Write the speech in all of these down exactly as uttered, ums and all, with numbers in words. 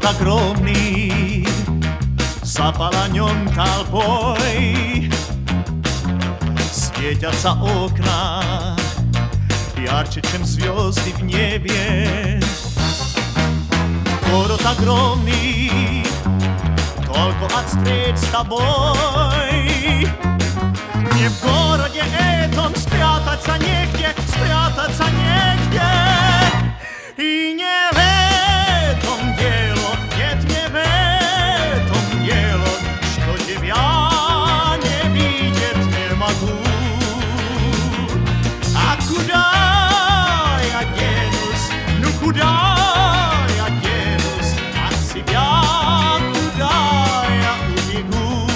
огромный, заполонен толпой. Светятся окна ярче, чем звезды в небе. Город огромный, только от встреч с тобой. Не в городе этом спрятаться негде, спрятаться негде. И не в этом дело, нет, не в этом дело, что тебя не видеть не могу. А куда я денусь, ну куда я денусь от себя, куда я убегу?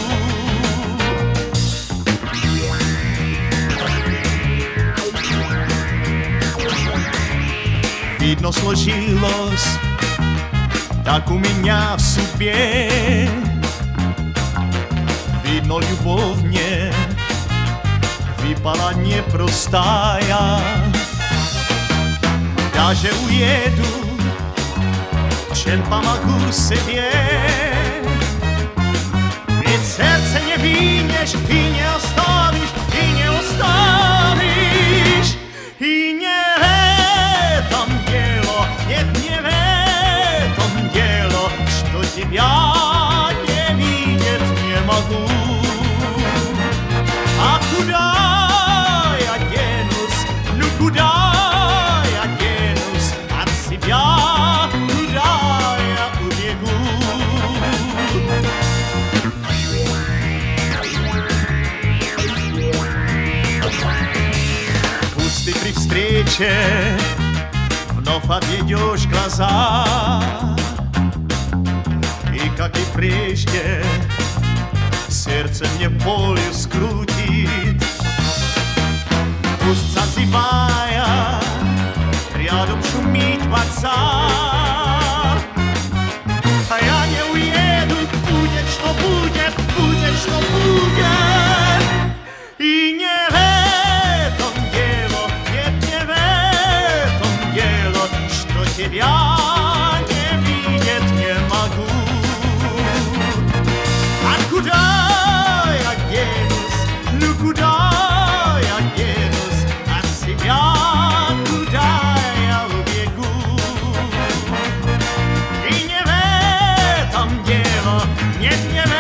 Видно, сложилось так у меня в судьбе. Видно, любовь мне выпала непростая. Даже уеду, чем помогу себе. Ведь сердце не винешь и не оставишь, и не оставишь. И не в этом дело, нет, не в этом дело, что тебя не видеть не могу. А куда я денусь, ну куда я денусь от себя, куда я убегу? Пусть ты при встрече вновь отведешь глаза, и как и прежде сердце мне болью скрутит. Пусть зазывая рядом шумит вокзал, а я не уеду, будет что будет, будет что будет. И не в этом дело, нет, не в этом дело, что тебя не видеть не могу. А куда я денусь, ну куда я денусь от себя, куда я убегу? И не в этом дело, нет, не в